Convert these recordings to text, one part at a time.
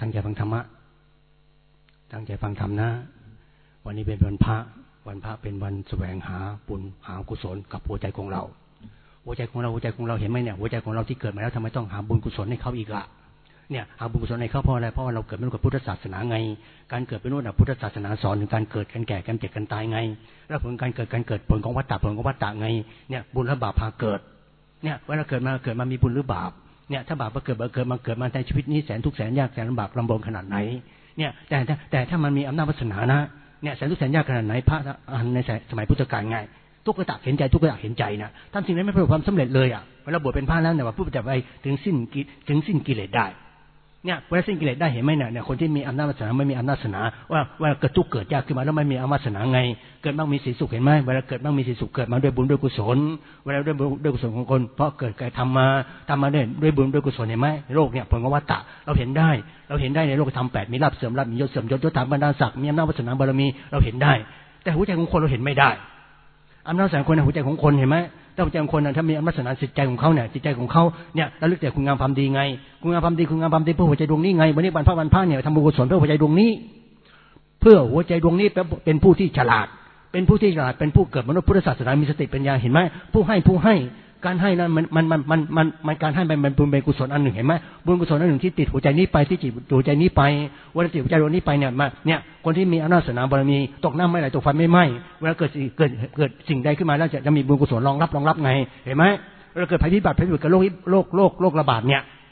ตั้งใจฟังธรรมะตั้งใจฟังธรรมนะวันนี้เป็นวันพระเป็นวันแสวงหาบุญหากุศลกับหัวใจของเราเห็นไหมเนี่ยหัวใจของเราที่เกิดมาแล้วทำไมต้องหาบุญกุศลให้เขาอีกล่ะเนี่ยหาบุญกุศลให้เขาเพราะอะไรเพราะว่าเราเกิดเป็นลูกกับพุทธศาสนาไงการเกิดเป็นลูกกับพุทธศาสนาสอนถึงการเกิดการแก่การเจ็บการตายไงแล้วผลการเกิดผลของวัฏฏะไงเนี่ยบุญและบาปพาเกิดเนี่ยเวลาเกิดมามีบุญหรือบาปเนี่ยถ้าบาปเกิดมาในชีวิตนี้แสนทุกข์แสนยากแสนลำบากลำบนขนาดไหนเนี่ยแต่ถ้ามันมีอำนาจวาสนานะเนี่ยแสนทุกข์แสนยากขนาดไหนพระในสมัยพุทธกาลไงทุกข์เห็นใจนะทำสิ่งนั้นไม่ประสบความสำเร็จเลยอ่ะเวลาบวชเป็นพระแล้วเนี่ยว่าผู้ปฏิบัติไปถึงสิ้นกิเลสได้เนี่ยเวลาสิ้นกิเลสได้เห็นไหมเนี่ยคนที่มีอำนาจวาสนาไม่มีอำนาจวาสนาว่าเกิดทุกข์เกิดยากขึ้นมาแล้วไม่มีอำนาจวาสนาไงเกิดบ้างมีสีสุขเห็นไหมเวลาเกิดบ้างมีสีสุขเกิดมาด้วยบุญด้วยกุศลเวลาด้วยกุศลของคนเพราะเกิดทำมาด้วยบุญด้วยกุศลเห็นไหมโลกเนี่ยผลของวัฏฏะเราเห็นได้ในโลกธรรม8มีลาภเสื่อมลาภมียศเสื่อมยศยศถาบรรดาศักดิ์มีอำนาจวาสนาบารมีเราเห็นได้แต่หัวใจของคนเราเห็นไม่ได้อำนาจวาสนาคนในหัวใจของคนเห็นไหมถ้าหัวใจของคนถ้ามีอำนาจวาสนาจิตใจของเขาเนี่ยระลึกแต่คุณงามความดีไงคุณงามความดีเพื่อหัวใจดวงนี้ไงวันนี้วันพระเนี่ยทำบุญกุศลเพื่อหัวใจดวงนี้เพื่อหัวใจดวงนี้เป็นผู้ที่ฉลาดเป็นผู้เกิดมนุษย์พุทธศาสนามีสติปัญญาเห็นไหมผู้ให้การให้นั้นมันการให้มันบุญเป็นกุศลอันหนึ่งเห็นไหมบุญกุศลอันหนึ่งที่ติดหัวใจนี้ไปที่จิตหัวใจนี้ไปวันติดหัวใจดวงนี้ไปเนี่ยคนที่มีอำนาจวาสนาบารมีตกน้ำไม่ไหลตกไฟไม่ไหม้เวลาเกิดสิ่งใดขึ้นมาแล้วจะมีบุญกุศลรองรับไงเห็นไหมเวลาเกิดภัยพิบัติกับโรคระบาด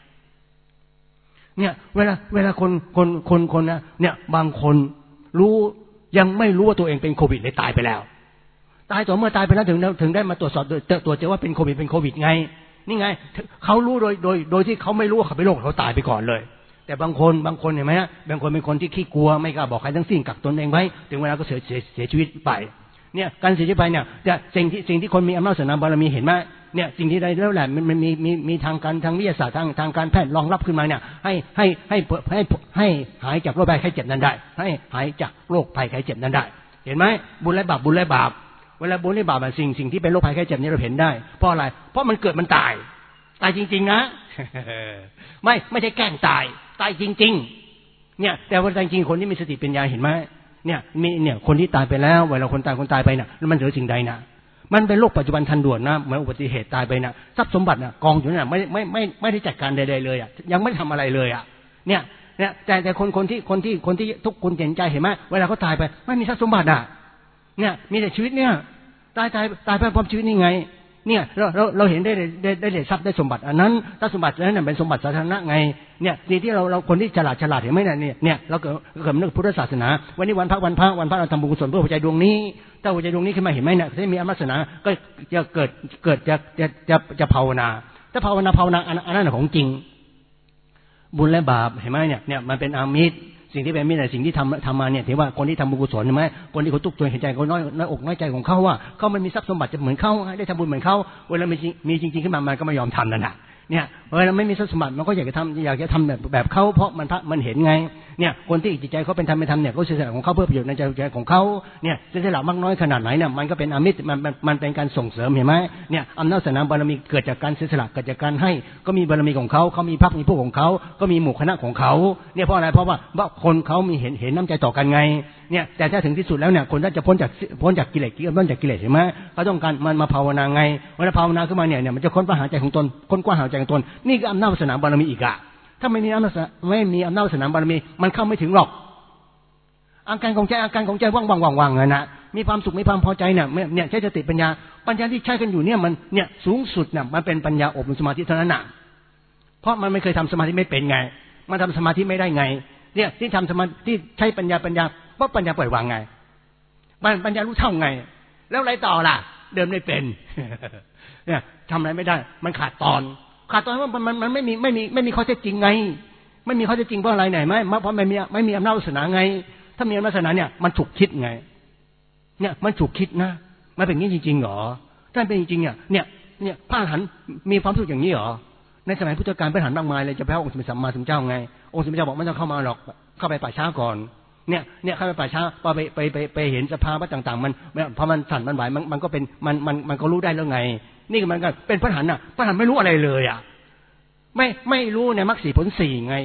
เนี่ยเวลาคนนะเนี่ยบางคนยังไม่รู้ว่าตัวเองเป็นโควิดเลยตายไปแล้วตายต่อเมื่อตายไปแล้วถึงได้มาตรวจสอบตรวจเจอว่าเป็นโควิดไงนี่ไงเขารู้โดยที่เขาไม่รู้ว่าเขาเป็นโรคเขาตายไปก่อนเลยแต่บางคนเห็นไหมฮะบางคนเป็นคนที่ขี้กลัวไม่กล้าบอกใครทั้งสิ้นกักตนเองไว้ถึงเวลาก็เสียชีวิตไปเนี่ยการเสียชีวิตไปเนี่ยสิ่งที่คนมีอำนาจวาสนาบารมีเห็นไหมเนี่ยสิ่งที่ใดแล้วแหละมันมีทางวิทยาศาสตร์ทางการแพทย์รองรับขึ้นมาเนี่ยให้หายจากโรคภัยไข้เจ็บนั้นได้ให้หายจากโรคภัยไข้เจ็บนั้นได้เห็นไหมบุญและบาปเวลาบุญและบาปสิ่งที่เป็นโรคภัยไข้เจ็บนี้เราเห็นได้เพราะอะไรเพราะมันเกิดมันตายจริงๆนะ ไม่ใช่แกล้งตายจริงๆเนี่ยแต่ว่าจริงๆคนที่มีสติปัญญาเห็นไหมเนี่ยคนที่ตายไปแล้วเวลาคนตายไปน่ะมันเหลือสิ่งใดน่ะมันเป็นโรคปัจจุบันทันด่วนนะเหมือนอุบัติเหตุตายไปน่ะทรัพย์สมบัติน่ะกองอยู่นั่นน่ะไม่ได้จัดการใดๆเลยอ่ะยังไม่ทำอะไรเลยอ่ะเนี่ยแต่คนที่ทุกคนเห็นใจเห็นไหมเวลาเขาตายไปไม่มีทรัพย์สมบัติอ่ะเนี่ยมีแต่ชีวิตเนี่ยตายไปพร้อมชีวิตนี่ไงเนี่ยเราเห็นได้ทรัพย์ได้สมบัติอันนั้นถ้าสมบัตินั้นเป็นสมบัติสาธารณะไงเนี่ยสิ่งที่เราคนที่ฉลาดเห็นไหมเนี่ยเราเกิดนึกพุทธศาสนาวันนี้วันพระเราทำบุญกุศลเพื่อหัวใจดวงนี้ถ้าหัวใจดวงนี้ขึ้นมาเห็นไหมเนี่ยถ้ามีอำนาจศาสนาก็จะเกิดจะภาวนาถ้าภาวนาอันนั้นของจริงบุญและบาปเห็นไหมเนี่ยมันเป็นอามิตรสิ่งที่เป็นมิตรสิ่งที่ทำมาเนี่ยถือว่าคนที่ทำบุญกุศลใช่ไหมคนที่เขาทุกข์ตัวเห็นใจเขาน้อยอกน้อยใจของเขาว่าเขาไม่มีทรัพย์สมบัติจะเหมือนเขาได้ทำบุญเหมือนเขาเวลามีจริงๆขึ้นมามันก็ไม่ยอมทำนั่นแหละเนี่ยเวลาไม่มีทรัพย์สมบัติมันก็อยากจะทำแบบเขาเพราะมันเห็นไงเนี่ยคนที่จิตใจเขาเป็นธรรมไม่ทำเนี่ยเขาเสียสละของเขาเพื่อประโยชน์ในใจของเขาเนี่ยเสียสละมากน้อยขนาดไหนเนี่ยมันก็เป็นอามิตรมันเป็นการส่งเสริมเห็นไหมเนี่ยอำนาจศาสนาบารมีเกิดจากการเสียสละเกิดจากการให้ก็มีบารมีของเขามีพรรคมีพวกของเขาก็มีหมู่คณะของเขาเนี่ยเพราะอะไรเพราะว่าคนเขามีเห็นน้ำใจต่อกันไงเนี่ยแต่ถ้าถึงที่สุดแล้วเนี่ยคนจะพ้นจากกิเลสเห็นไหมเขาต้องการมันมาภาวนาไงเวลาภาวนาขึ้นมาเนี่ยมันจะค้นคว้าหาใจของตนค้นคว้าหาใจของตนนี่ก็อำนาจวาสนาบารมีอีกอะถ้าไม่มีอำนาจวาสนาบารมีมันเข้าไม่ถึงหรอกอาการของใจว่างๆนะมีความสุขมีความพอใจเนี่ยใช้สติปัญญาที่ใช้กันอยู่เนี่ยมันเนี่ยสูงสุดเนี่ยมันเป็นปัญญาอบรมสมาธิเท่านั้นน่ะเพราะมันไม่เคยทำสมาธิไม่เป็นไงมันทำสมาธิไม่ได้ไงเนี่ยที่ทำสมาธิที่ใช้ปัญญาเพราะปัญญาปล่อยวางไงปัญญารู้เท่าไงแล้วอะไรต่อล่ะเดิมไม่เป็นเนี่ยทำอะไรไม่ได้มันขาดตอนว่ามันไม่มีข้อเท็จจริงไงไม่มีข้อเท็จจริงเพราะอะไรไหนไหมเพราะไม่มีอำนาจวาสนาไงถ้ามีอำนาจวาสนาเนี่ยมันถูกคิดไงเนี่ยมันถูกคิดนะมันเป็นอย่างนี้จริงๆเหรอถ้าเป็นจริงๆเนี่ยพระอรหันต์มีความสุขอย่างนี้เหรอในสมัยพุทธกาลพระอรหันต์มากมายเลยจะแพ้องค์สมเด็จสัมมาสัมพุทธเจ้าไงองค์สมเด็จเจ้าบอกไม่ต้องเข้ามาหรอกเข้าไปป่าช้าก่อนเนี่ยเข้าไปป่าช้าพอไปเห็นสภาวะต่างๆมันพอมันสั่นมันไหวมันก็เป็นมันก็รู้ได้แล้วไงนี่มันก็เป็นพระอรหันต์น่ะพระอรหันต์ไม่รู้อะไรเลยอ่ะไม่รู้ในมรรคสี่ผลสี่ไง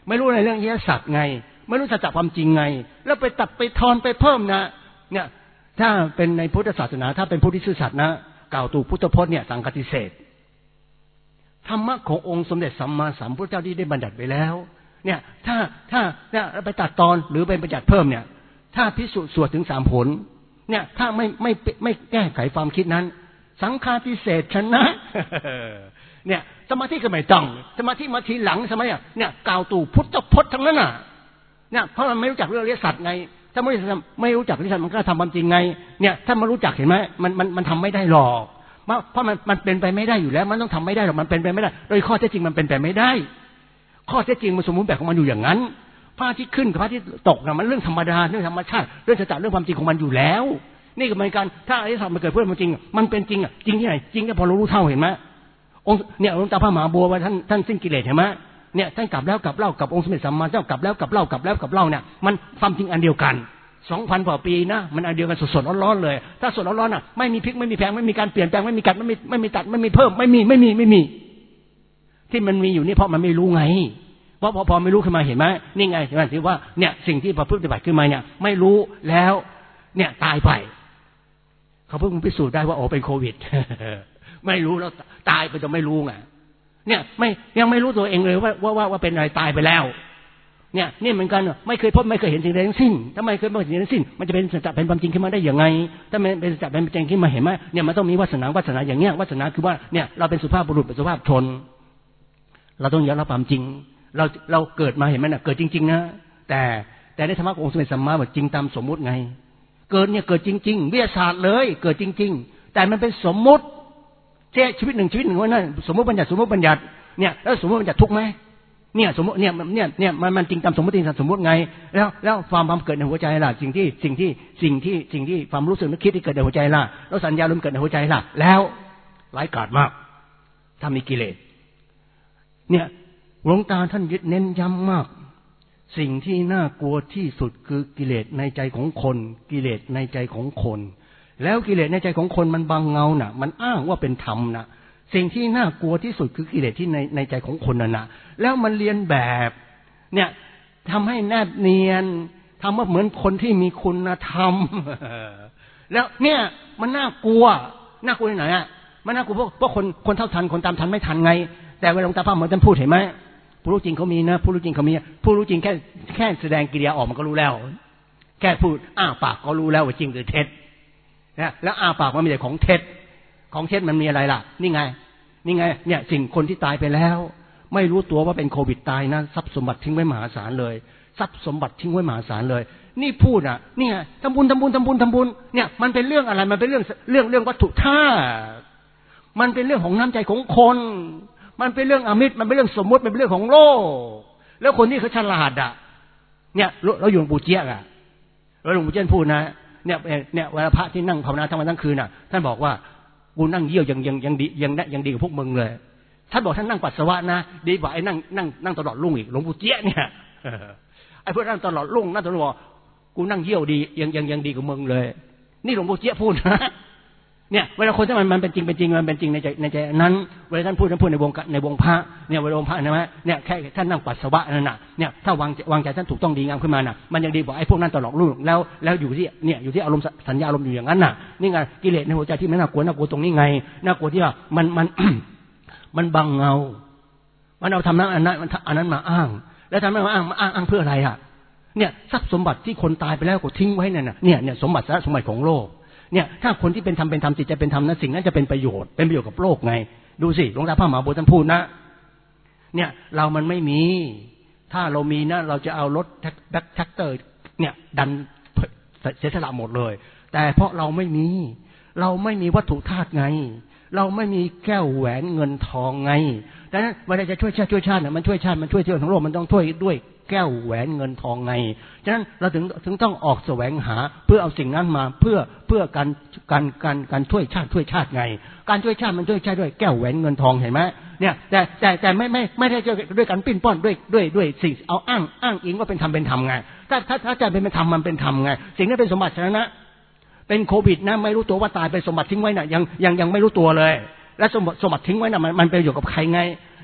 ไม่รู้ในเรื่องอริยสัจไงไม่รู้สัจความจริงไงแล้วไปตัดไปทอนไปเพิ่มนะเนี่ยถ้าเป็นในพุทธศาสนาถ้าเป็นผู้ที่ซื่อสัตย์นะกล่าวถูกพุทธพจน์เนี่ยสังฆติเศษธรรมะขององค์สมเด็จสัมมาสัมพุทธเจ้าที่ได้บัญญัติไว้แล้วเนี่ยถ้าเนี่ยไปตัดตอนหรือไปบัญญัติเพิ่มเนี่ยถ้าภิกษุสวดถึง3 ผลเนี่ยถ้าไม่แก้ไขความคิดนั้นสังฆติเศษชนะเนี่ยสมาธิก็ไม่ต้องสมาธิมาทีหลังสมัยเนี่ยกล่าวตู่พุทธพจน์ทั้งนั้นน่ะเนี่ยเพราะมันไม่รู้จักเรื่องอริยสัจไงถ้าไม่รู้จักอริยสัจมันก็ทำความจริงไงเนี่ยถ้ามันรู้จักเห็นไหมมันทำไม่ได้หรอกเพราะมันเป็นไปไม่ได้อยู่แล้วมันต้องทำไม่ได้หรอกมันเป็นไปไม่ได้โดยข้อเท็จจริงมันเป็นไปไม่ได้ข้อเท็จจริงมันสมมุติแบบของมันอยู่อย่างนั้นพระอาทิตย์ขึ้นกับพระอาทิตย์ตกน่ะมันเรื่องธรรมดาเรื่องธรรมชาติเรื่องสัจจะเรื่องความจริงของมันอยู่แล้วนี่ก็เหมือนกันถ้าอริยสัจมันเกิดเพื่อมันจริงมันเป็นจริงอ่ะจริงที่ไหนจริงแค่พอรู้เท่าเห็นไหมองค์เนี่ยหลวงตาพระมหาบัวว่าท่านสิ้นกิเลสเห็นไหมเนี่ยท่านกลับแล้วกลับเล่ากับองค์สมเด็จสัมมาสัมพุทธเจ้ากลับแล้วกลับเล่ากลับแล้วกลับเล่าเนี่ยมันความจริงอันเดียวกัน 2,000 กว่าปีนะมันอันเดียวกันสดๆร้อนๆเลยถ้าสดร้อนๆน่ะไม่มีพลิกไม่มีแพงไม่มีการเปลี่ยนแปลงไม่มีกัดไม่มีตัดไม่มีเพิ่มไม่มีที่มันมีอยู่นี่เพราะมันไม่รู้ไงเพราะพอไม่รู้ขึ้นมาเห็นไหมนี่ไงถือว่าเนี่ยสิ่งที่พระพุทธปฏิบัติขึ้นมาเนี่ยไม่รู้แล้วเนี่ยตายไปเขาเพิ่งพิสูจน์ได้ว่าโอ้เป็นโควิด ไม่รู้แล้วตายไปจะไม่รู้ไงเนี่ยยังไม่รู้ตัวเองเลยว่าเป็นอะไรตายไปแล้วเนี่ยนี่เหมือนกันไม่เคยพบไม่เคยเห็นสิ่งใดทั้งสิ้นถ้าไม่เคยพบสิ่งใดทั้งสิ้นมันจะเป็นสัจจะเป็นความจริงขึ้นมาได้อย่างไงถ้ามันเป็นสัจจะเป็นจริงขึ้นมาเห็นไหมเนี่ยมันต้องมีวาสนาอย่างเงี้ยวาสนาคือว่าเนี่ยเราเป็นสุภาพบุรุษเป็นสุภาพชนเราต้องยอมรับความจริงเราเกิดมาเห็นไหมน่ะเกิดจริงๆนะแต่ในธรรมะขององค์สมเด็จสัมมาสัมพุทธเจ้าบอกจริงตามสมมุติไงเกิดเนี่ยเกิดจริงๆวิทยาศาสตร์เลยเกิดจริงๆแต่มันเป็นสมมุติชีวิตหนึ่งว่านั่นสมมติบัญญัติเนี่ยแล้วสมมติบัญญัติทุกข์ไหมเนี่ยสมมติเนี่ยมันจริงตามสมมติสมมติไงแล้วความเกิดในหัวใจล่ะสิ่งที่ความรู้สึกนึกคิดที่เกิดในหัวใจล่ะแล้วสัญญาลมเกิดในหัวใจล่ะแล้วร้ายกาจมากถ้ามีกิเลสเนี่ยหลวงตาท่านยึดเน้นย้ำมากสิ่งที่น่ากลัวที่สุดคือกิเลสในใจของคนกิเลสในใจของคนแล้วกิเลสในใจของคนมันบังเงาน่ะมันอ้างว่าเป็นธรรมน่ะสิ่งที่น่ากลัวที่สุดคือกิเลสที่ในใจของคนน่ะแล้วมันเรียนแบบเนี่ยทำให้แนบเนียนทำว่าเหมือนคนที่มีคุณธรรม แล้วเนี่ยมันน่ากลัวที่ไหนอ่ะมันน่ากลัวเพราะคนเท่าทันคนตามทันไม่ทันไงแต่เวลาหลวงตาพระเหมือนท่านพูดเห็นไหมผู้รู้จริงเขามีนะผู้รู้จริงเขามีผู้รู้จริงแค่แสดงกิริยาออกมันก็รู้แล้วแค่พูดปากก็รู้แล้วว่าจริงหรือเท็จนะแล้วปากมันมีแต่ของเท็จมันมีอะไรล่ะนี่ไงเนี่ยสิ่งคนที่ตายไปแล้วไม่รู้ตัวว่าเป็นโควิดตายนะทรัพย์สมบัติทิ้งไว้มหาศาลเลยทรัพย์สมบัติทิ้งไว้มหาศาลเลยนี่พูดนี่ไงทำบุญเนี่ยมันเป็นเรื่องอะไรมันเป็นเรื่องวัตถุธาตุมันเป็นเรื่องของน้ำใจของคนมันเป็นเรื่องอมิตรมันเป็นเรื่องสมมติมันเป็นเรื่องของโลกแล้วคนที่เขาฉลาดเนี่ยเราอยู่หลวงปู่เจี๊ยบแล้วหลวงปู่เจี๊ยบพูดนะเนี่ยเวลาพระที่นั่งภาวนาทั้งวันทั้งคืนท่านบอกว่ากูนั่งเยี่ยวยังดีกว่าพวกมึงเลยท่านบอกท่านนั่งปัสสาวะนะดีกว่าไอ้นั่งตลอดรุ่งอีกหลวงปู่เจี๊ยบเนี่ยไอ้พวกนั่งตลอดรุ่งนั่งตลอดบอกกูนั่งเยี่ยวดียังดีกว่ามึงเลยนี่หลวงปู่เจี๊ยบพูดนะเนี่ยเวลาคนที่มันเป็นจริงมันเป็นจริงในใจนั้นเวลาท่านพูดในวงพระเนี่ยเวลาวงพระนะเนี่ยแค่ท่านนั่งปัสสาวะนั่นน่ะเนี่ยถ้าวางใจท่านถูกต้องดีงามขึ้นมาน่ะมันยังดีกว่าไอ้พวกนั้นตลอดรุ่งแล้วอยู่ที่อารมณ์สัญญาอารมณ์อยู่อย่างนั้นน่ะนี่ไงกิเลสในหัวใจที่มันน่ากลัวตรงนี้ไงน่ากลัวที่ว่ามันบังเงามันเอาทำนั้นอันนั้นมาอ้างแล้วทำนั้นมาอ้างเพื่ออะไรเนี่ยทรัพย์สมบัติที่คนตายไปแล้วก็ทิ้งไว้เนี่ยสมบัติของโลกเนี่ยถ้าคนที่เป็นธรรมจิตใจเป็นธรรมนะสิ่งนั้นจะเป็นประโยชน์กับโลกไงดูสิหลวงตาพระมหาบัวท่านพูดนะเนี่ยเรามันไม่มีถ้าเรามีนะเราจะเอารถแบ็คแท็กเตอร์เนี่ยดันเสียสละหมดเลยแต่เพราะเราไม่มีวัตถุธาตุไงเราไม่มีแก้วแหวนเงินทองไงดังนั้นเวลาจะช่วยชาติเนี่ยมันช่วยชาติมันช่วยทั้งโลกมันต้องช่วยด้วยแก้วแหวนเงินทองไงฉะนั้นเราถึงต้องออกแสวงหาเพื่อเอาสิ่งนั้นมาเพื่อการช่วยชาติไงการช่วยชาติมันช่วยชาติด้วยแก้วแหวนเงินทองเห็นไหมเนี่ยแต่ไม่ได้ด้วยการปิ้นป้อนด้วยสิ่งเอาอ้างอิงว่าเป็นธรรมไงถ้าใจเป็นธรรมมันเป็นธรรมไงสิ่งนั้นเป็นสมบัตินะเป็นโควิดนะไม่รู้ตัวว่าตายไปสมบัติทิ้งไว้น่ะยังไม่รู้ตัวเลยและสมบัติทิ้งไว้น่ะมันไปอยู่กับใครไง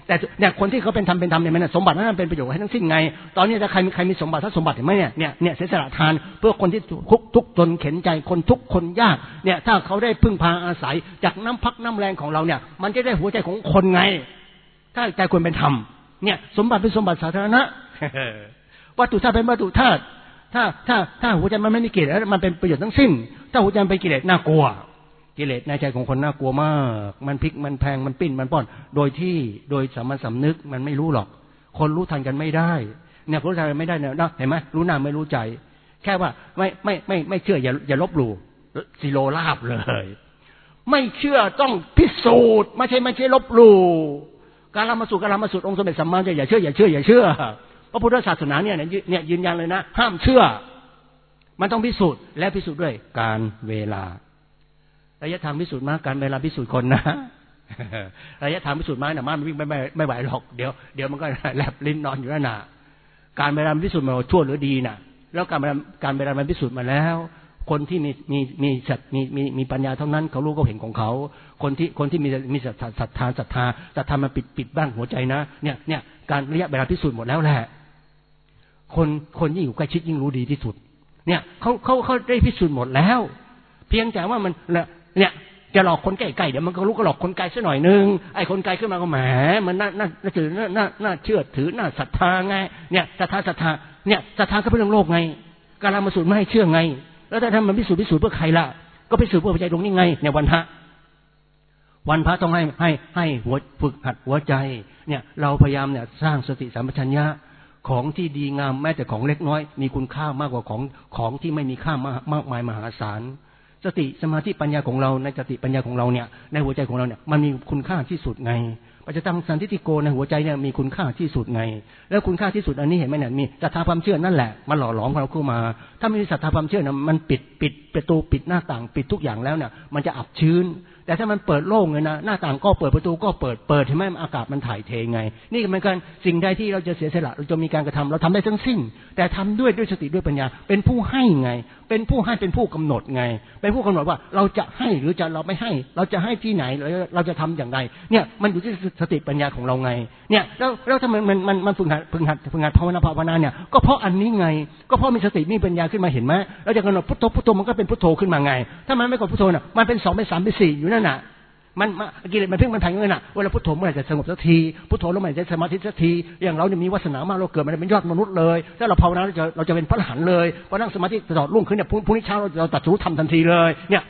แต่เนี่ยคนที่เขาเป็นธรรมเนี่ยมันสมบัตินั้นเป็นประโยชน์ให้ทั้งสิ้นไงตอนนี้ถ้าใครมีสมบัติถ้าสมบัติเห็นไหมเนี่ยเสียสละทานเพื่อคนที่ทุกข์จนเข็นใจคนทุกข์คนยากเนี่ยถ้าเขาได้พึ่งพาอาศัยจากน้ำพักน้ำแรงของเราเนี่ยมันจะได้หัวใจของคนไงถ้าใจควรเป็นธรรมเนี่ยสมบัติเป็นสมบัติสาธารณะ วัตถุธาตุเป็นวัตถุธาตุถ้าหัวใจมันไม่มีกิเลสแล้วมันเป็นประโยชน์ทั้งสิ้นถ้าหัวใจเป็นกิเลสน่ากลัวกิเลสในใจของคนน่ากลัวมากมันพลิกมันแพงมันปิ้นมันป้อนโดยสามัญสำนึกมันไม่รู้หรอกคนรู้ทันกันไม่ได้เนี่ยรู้ทันกันไม่ได้เนี่ยเห็นไหมรู้หน้าไม่รู้ใจแค่ว่าไม่เชื่ออย่าลบหลู่สิโลลาบเลยไม่เชื่อต้องพิสูจน์ไม่ใช่ลบหลู่การละมาสูตรองค์สมเด็จสัมมาสัมพุทธเจ้าอย่าเชื่อพระพุทธศาสนาเนี่ยยืนยันเลยนะห้ามเชื่อมันต้องพิสูจน์และพิสูจน์ด้วยการเวลาระยะทางพิสูจน์มาการเวลาพิสูจน์คนนะระยะทางพิสูจน์มาเนี่ยมันวิ่งไม่ไหวหรอกเดี๋ยวมันก็แลบลิ้นนอนอยู่นั่นน่ะการเวลาพิสูจน์มาชั่วหรือดีน่ะแล้วการเวลามันพิสูจน์มาแล้วคนที่มีปัญญาเท่านั้นเขารู้เขาเห็นของเขาคนที่มีศรัทธามันปิดบ้างหัวใจนะเนี่ยการระยะเวลาพิสูจน์หมดแล้วแหละคนยิ่งอยู่ใกล้ชิดยิ่งรู้ดีที่สุดเนี่ยเขาได้พิสูจน์หมดแล้วเพียงแต่ว่ามันเนี่ยจะหลอกคนใกล้ๆเดี๋ยวมันก็รู้ก็หลอกคนไกลซะหน่อยนึงไอ้คนไกลขึ้นมาก็แหมมันน่าเชื่อถือน่าศรัทธาไงเนี่ยศรัทธาเนี่ยศรัทธาก็เป็นเรื่องโลกไงการละมาสูตรไม่ให้เชื่อไงแล้วถ้าทำมันพิสูจน์เพื่อใครล่ะก็พิสูจน์เพื่อใจตรงนี้ไงเนี่ยวันพระต้องให้ฝึกหัดหัวใจเนี่ยเราพยายามเนี่ยสร้างสติสัมปชัญญะของที่ดีงามแม้แต่ของเล็กน้อยมีคุณค่ามากกว่าของที่ไม่มีค่ามากมายมหาศาลสติสมาธิปัญญาของเราในสติปัญญาของเราเนี่ยในหัวใจของเราเนี่ยมันมีคุณค่าที่สุดไงปัจจตังสันทิฏฐิโกในหัวใจเนี่ยมีคุณค่าที่สุดไงแล้วคุณค่าที่สุดอันนี้เห็นไหมเนี่ยมีศรัทธาความเชื่อนั่นแหละมันหล่อหลอมเราเข้ามาถ้าไม่มีศรัทธาความเชื่อเนี่ยมันปิดประตูปิดหน้าต่างปิดทุกอย่างแล้วเนี่ยมันจะอับชื้นแต่ถ้ามันเปิดโล่งเลยนะหน้าต่างก็เปิดประตูก็เปิดเห็นไหมอากาศมันถ่ายเทไงนี่เหมือนกันสิ่งใดที่เราจะเสียสละเราจะมีการกระทำเราทำได้ทั้งสิ้นแต่ทำด้วยสติด้วยปัญญาเป็นผู้ให้ไงเป็นผู้ให้เป็นผู้กำหนดไงเป็นผู้กำหนดว่าเราจะให้หรือจะเราไม่ให้เราจะให้ที่ไหนเราจะทำอย่างไรเนี่ยมันอยู่ที่สติปัญญาของเราไงเนี่ยแล้วถ้ามันฝึกหัดภาวนาเนี่ยก็เพราะอันนี้ไงก็เพราะมีสติมีปัญญาขึ้นมาเห็นไหมเราจะกำหนดพุทโธมันก็เป็นพุทโธขึ้นมาไงถ้ามันไม่กดพุทโธน่ะมันเป็น2เป็น3เป็น4อยู่นั่นน่ะมันกิเลสมันเพ่งมันแผงเงินน่ะเวลาพุทโธเมื่อไหร่จะสงบสักทีพุทโธแล้วเมื่อไหร่จะสมาธิสักทีอย่างเราเนี่ยมีวาสนามากเราเกิดมาเป็นยอดมนุษย์เลยถ้าเราภาวนาเราจะเป็นพระอรหันต์เลยพอนั่งสมาธิตลอดรุ่งขึ้นเนี่ยพรุ่งนี้เช้าเราตัดสู้ทำทันทีเลยเนี่ย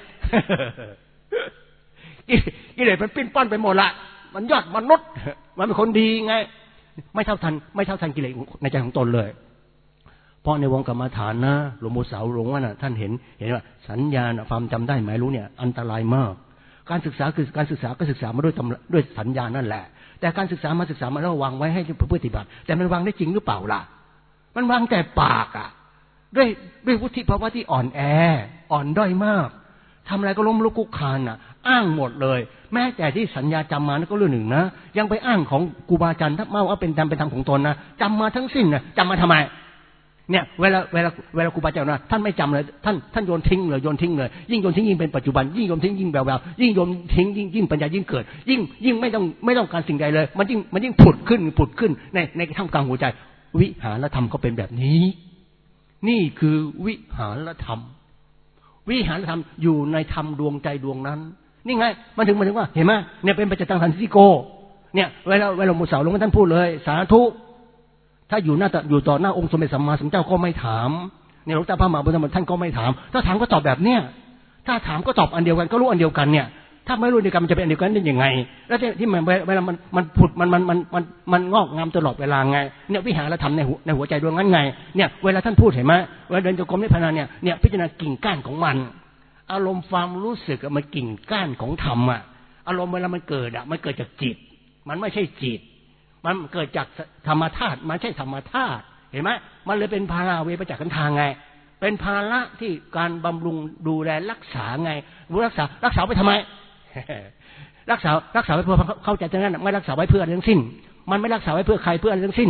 กิเลสมันปิ้นป้อนไปหมดละมันยอดมนุษย์มันเป็นคนดีไงไม่เท่าทันกิเลสในใจของตนเลยเพราะในวงกรรมฐานนะหลวงปู่เสาหลวงว่าน่ะท่านเห็นว่าสัญญาความจำได้หมายรู้เนี่ยอันตรายมากการศึกษาคือการศึกษาก็ศึกษามาด้วยสัญญานั่นแหละแต่การศึกษามาแล้ววางไว้ให้ปฏิบัติแต่มันวางได้จริงหรือเปล่าล่ะมันวางแต่ปากอ่ะด้วยวุฒิภาวะที่อ่อนแออ่อนด้อยมากทำอะไรก็ล้มลุกคุกคานอ่ะอ้างหมดเลยแม้แต่ที่สัญญาจำมานั่นก็เรื่องหนึ่งนะยังไปอ้างของครูบาอาจารย์ถ้ามาว่าเป็นธรรมของตนนะจำมาทั้งสิ้นนะจำมาทำไมเนี่ยเวลาครูบาอาจารย์นะท่านไม่จำเลยท่านโยนทิ้งเลยยิ่งโยนทิ้งยิ่งเป็นปัจจุบันยิ่งโยนทิ้งยิ่งแววยิ่งโยนทิ้งยิ่งปัญญายิ่งเกิดยิ่งไม่ต้องการสิ่งใดเลยมันยิ่งผุดขึ้นในท่ามกลางหัวใจวิหารธรรมก็เป็นแบบนี้นี่คือวิหารธรรมอยู่ในธรรมดวงใจดวงนั้นนี่ไงมันถึงว่าเห็นไหมเนี่ยเป็นปัจจตังสันทิฏฐิโกเนี่ยเวลาหลวงปู่เสาหลวงท่านพูดเลยสาธุถ้าอยู่ต่อหน้าองค์สมเด็จสัมมาสัมพุทธเจ้าก็ไม่ถามเนี่ยหลวงตาพระมหาบุญธรรมท่านก็ไม่ถามถ้าถามก็ตอบแบบเนี้ยถ้าถามก็ตอบอันเดียวกันก็รู้อันเดียวกันเนี่ยถ้าไม่รู้เดียวกันมันจะเป็นอันเดียวกันได้ยังไงแล้วที่เวลามันผุดมันงอกงามตลอดเวลาไงเนี่ยวิหารธรรมในหัวใจดวงนั้นไงเนี่ยเวลาท่านพูดเห็นไหมเวลาเดินจงกรมนิพพานเนี่ยพิจารณากิ่งก้านของมันอารมณ์ความรู้สึกมันกิ่งก้านของธรรมอ่ะอารมณ์เวลามันเกิดมันเกิดจากจิตมันไม่ใช่จิตมันเกิดจากธรรมธาตุมันใช่ธรรมธาตุเห็นไหมมันเลยเป็นภาระเวปจักขันธาไงเป็นภาระที่การบำรุงดูแลรักษาไงรักษาไปทำไม รักษาไว้เพื่อเข้าใจตรงนั้นไม่รักษาไว้เพื่ออะไรทั้งสิ้นมันไม่รักษาไว้เพื่อใครเพื่ออะไรทั้งสิ้น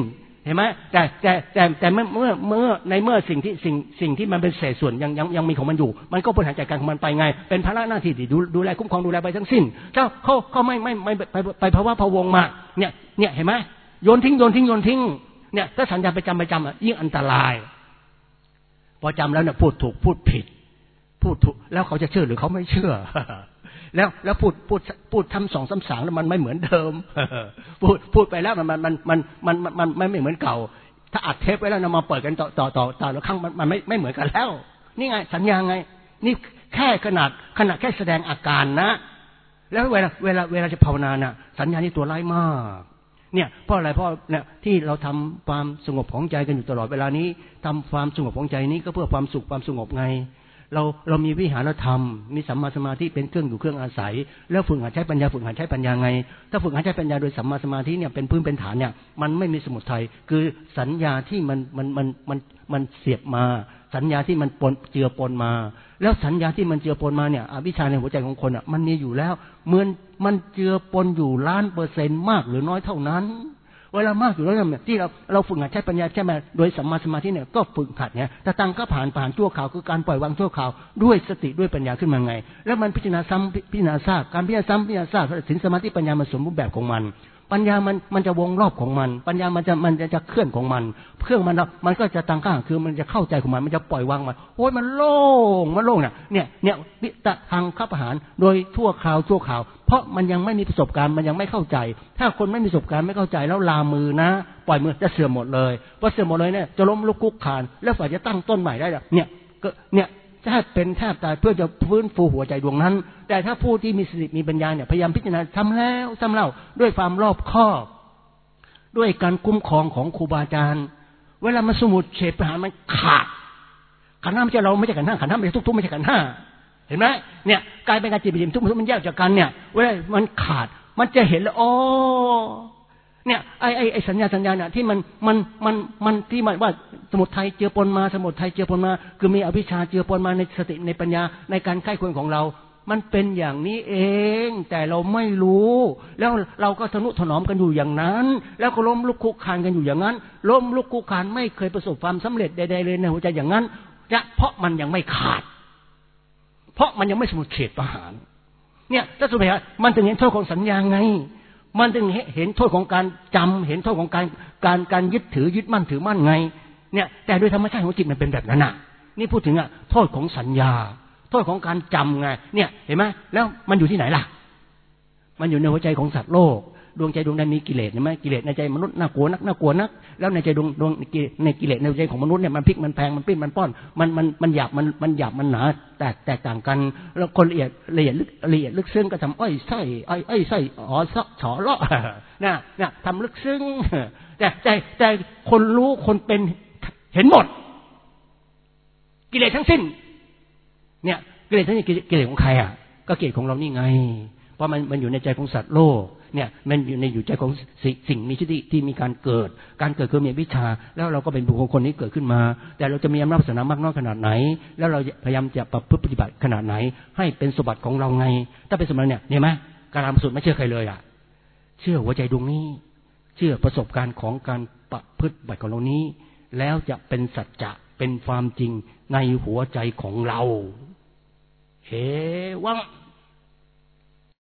เห็นไหมแต่เมื่อในเมื่อสิ่งที่มันเป็นเศษส่วนยังมีของมันอยู่มันก็บริหารจัดการของมันไปไงเป็นภาระหน้าที่ที่ดูแลคุ้มครองดูแลไปทั้งสิ้นเขาไม่ไปภาวะพะวงมาเนี่ยเห็นไหมโยนทิ้งเนี่ยถ้าสัญญาประจำยิ่งอันตรายพอจำแล้วเนี่ยพูดถูกพูดผิดพูดถูกแล้วเขาจะเชื่อหรือเขาไม่เชื่อแล้วพูดทำ2 3 3แล้วมันไม่เหมือนเดิมพูดไปแล้วมันไม่เหมือนเก่าถ้าอัดเทปไว้แล้วนำมาเปิดกันต่อแล้วครั้งมันไม่เหมือนกันแล้วนี่ไงสัญญาไงนี่แค่ขนาดแค่แสดงอาการนะแล้วเวลาจะภาวนาน่ะสัญญานี่ตัวร้ายมากเนี่ยเพราะอะไรเพราะเนี่ยที่เราทำความสงบของใจกันอยู่ตลอดเวลานี้ทำความสงบของใจนี้ก็เพื่อความสุขความสงบไงเรามีวิหารธรรมมีสัมมาสมาธิเป็นเครื่องอยู่เครื่องอาศัยแล้วฝึกหัดใช้ปัญญาไงถ้าฝึกหัดใช้ปัญญาโดยสัมมาสมาธิเนี่ยเป็นพื้นเป็นฐานเนี่ยมันไม่มีสมุทัยคือสัญญาที่มันเสียบมาสัญญาที่มันเจือปนมาแล้วสัญญาที่มันเจือปนมาเนี่ยอวิชชาในหัวใจของคนอ่ะมันมีอยู่แล้วเหมือนมันเจือปนอยู่1,000,000%มากหรือน้อยเท่านั้นเวลามากอยู่แล้วเนี่ยที่เราฝึกหัดใช้ปัญญาใช่ไหมโดยสัมมาสมาธิเนี่ยก็ฝึกหัดเนี่ยแต่ตังก็ผ่านชั่วคราวคือการปล่อยวางชั่วคราวด้วยสติด้วยปัญญาขึ้นมาไงแล้วมันพิจารณาซ้ำพิจารณาซากการพิจารณาซ้ำพิจารณาซากถึงสมาธิปัญญามันสมบูรณ์แบบของมันปัญญามันจะวงรอบของมันปัญญามันจะเคลื่อนของมันเครื่องมันก็จะตั้งข้างคือมันจะเข้าใจของมันจะปล่อยวางมันโอ้ยมันโล่งเนี่ยวิตะทางขับอาหารโดยชั่วคราวเพราะมันยังไม่มีประสบการณ์มันยังไม่เข้าใจถ้าคนไม่มีประสบการณ์ไม่เข้าใจแล้วลามือนะปล่อยมือจะเสื่อมหมดเลยพอเสื่อมหมดเลยเนี่ยจะล้มลุกคุกคานแล้วฝ่ายจะตั้งต้นใหม่ได้เนี่ยแทบเป็นแทบตายเพื่อจะฟื้นฟูหัวใจดวงนั้นแต่ถ้าผู้ที่มีสติมีปัญญาเนี่ยพยายามพิจารณาซ้ำแล้วซ้ำเล่าด้วยความรอบคอบด้วยการคุ้มครองของครูบาอาจารย์เวลามันสมุดเฉดปัญหามันขาดขันธ์ห้าไม่ใช่เราไม่ใช่ขันธ์ห้าขันธ์ห้าไม่ใช่ทุกไม่ใช่ขันธ์ห้าเห็นไหมเนี่ยกลายเป็นการจิตวิญญาณทุกมันแยกจากกันเนี่ยเวลามันขาดมันจะเห็นแล้วอ๋อเนี่ยไอ้สัญญาเนี่ยที่มันที่มันว่าสมุทัยเจือปนมาคือมีอวิชชาเจือปนมาในสติในปัญญาในการใกล้ควรของเรามันเป็นอย่างนี้เองแต่เราไม่รู้แล้วเราก็ทนุถนอมกันอยู่อย่างนั้นแล้วก็ล้มลุกคุกคานกันอยู่อย่างนั้นล้มลุกคุกคานไม่เคยประสบความสำเร็จใดๆเลยในหัวใจอย่างนั้นเพราะมันยังไม่ขาดเพราะมันยังไม่สมุทเฉดประหารเนี่ยถ้าสุดท้ายมันถึงเห็นโทษของสัญญาไงมันถึงเห็นโทษของการจำเห็นโทษของการยึดถือยึดมั่นถือมั่นไงเนี่ยแต่โดยธรรมชาติของจิตมันเป็นแบบนั้นน่ะนี่พูดถึงโทษของสัญญาโทษของการจำไงเนี่ยเห็นไหมแล้วมันอยู่ที่ไหนล่ะมันอยู่ในหัวใจของสัตว์โลกดวงใจดวงใดมีกิเลสเห็นไหมกิเลสในใจมนุษย์น่ากลัวนักแล้วในใจดวงในกิเลสในใจของมนุษย์เนี่ยมันพลิกมันแพงมันปิ้นมันป้อนมันหยาบมันหนาแตกต่างกันแล้วคนละเอียดลึกซึ้งก็ทำอ้อยไส้อ๋อฉอเลาะน่ะทำลึกซึ้งแต่คนรู้คนเป็นเห็นหมดกิเลสทั้งสิ้นเนี่ยกิเลสทั้งนี้กิเลสของใครก็กิเลสของเรานี่ไงเพราะมันอยู่ในใจของสัตว์โลกเนี่ยมันอยู่ใจของสิ่งมีชีวิตที่มีการเกิดคือมีวิชาแล้วเราก็เป็นบุคคลคนนี้เกิดขึ้นมาแต่เราจะมีอำนาจศาสนามากน้อยขนาดไหนแล้วเราพยายามจะปฏิบัติขนาดไหนให้เป็นสมบัติของเราไงถ้าเป็นสมบัติเนี่ยเห็นไหมการทำสุดไม่เชื่อใครเลยเชื่อหัวใจดวงนี้เชื่อประสบการณ์ของการประพฤติบัติของเรานี้แล้วจะเป็นสัจจะเป็นความจริงในหัวใจของเราเฮ้วัง